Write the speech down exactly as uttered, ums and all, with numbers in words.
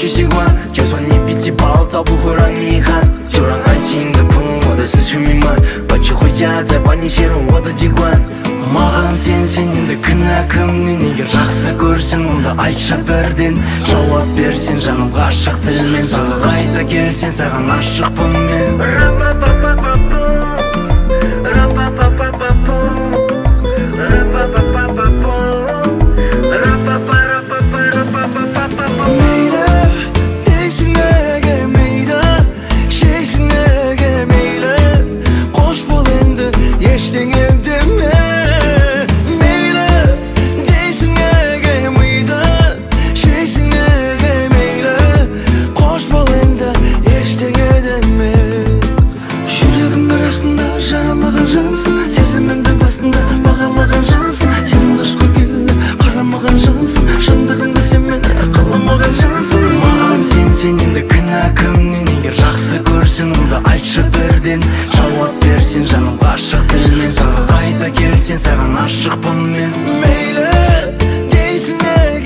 去习惯。就算你脾气暴躁，不会让你遗憾。就让爱情的喷雾在思绪弥漫，把车回家，再把你写入我的机关。Маған сен сененді кінә кімнен? Егер жақсы көрсең онда айтшы бірден. Жауап берсең жаным ғашық тілмен, тағы қайта келсең саған ашықпын мен. Жаралаған жансың, сезімімді басында бағалаған жансың. Сен алғаш көргелі қарамаған жансың, шындығында сен мені қаламаған жансың. Маған сен сененді кінә кімнен? Егер жақсы көрсең онда айтшы бірден. Жауап берсең жаным ғашық тілмен, тағы қайта келсең саған ашықпын мен. Мейлі дейсің неге